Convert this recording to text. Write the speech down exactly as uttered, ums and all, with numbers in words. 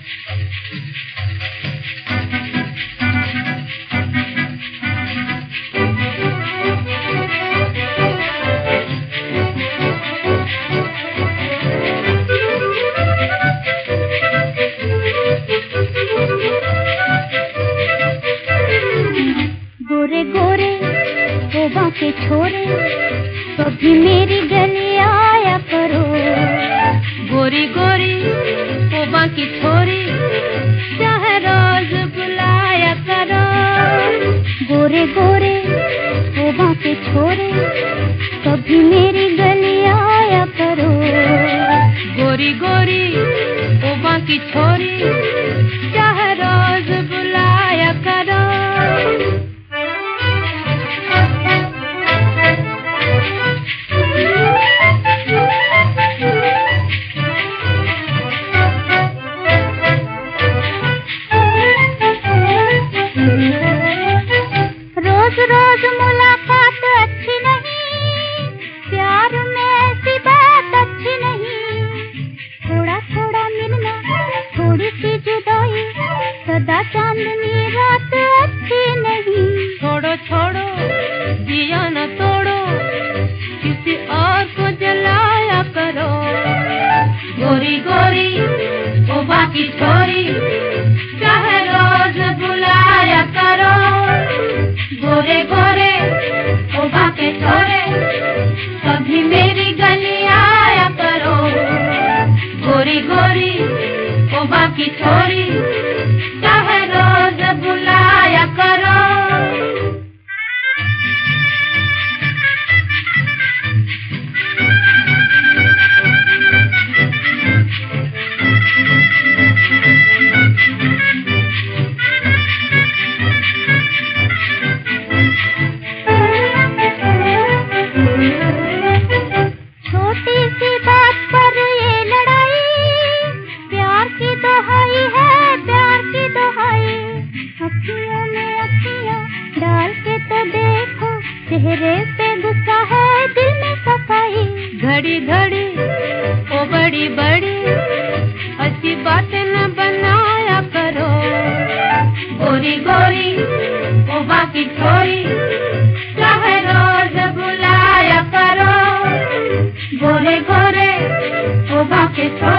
गोरे गोरे गोबा के छोरे कभी मेरी गली आया करो। गोरी गोरी गोबा की छोरी चाहे रोज बुलाया करो। गोरे गोरे गोबा के छोरे कभी मेरी गली आया करो। गोरी गोरी गोबा की छोरी चाहे रोज बुलाया करो। रोज रोज मुलाकात अच्छी नहीं, प्यार में ऐसी बात अच्छी नहीं। थोड़ा थोड़ा मिलना थोड़ी सी जुदाई, सदा चांदनी रात अच्छी नहीं। छोड़ो छोड़ो जिया न तोड़ो, किसी और को जलाया करो। गोरी गोरी गोबा की छोरी चाहे रोज बुलाया करो। गोरे गोरे गोबा के छोरे कभी मेरी गली आया करो। गोरी गोरी गोबा की छोरी चाहे रोज बुलाया करो। छोटी सी बात पर ये लड़ाई, प्यार की दोहाई है प्यार की दोहाई। अखियों में अखियाँ डाल के तो देखो, चेहरे पे गुस्सा है दिल में सफाई। घड़ी घड़ी ओ बड़ी बड़ी अच्छी बातें न बनाया करो। गोरी गोरी गोबा की छोरी चाहे रोज बुलाया करो। गोरे गोरे गोबा के छोरी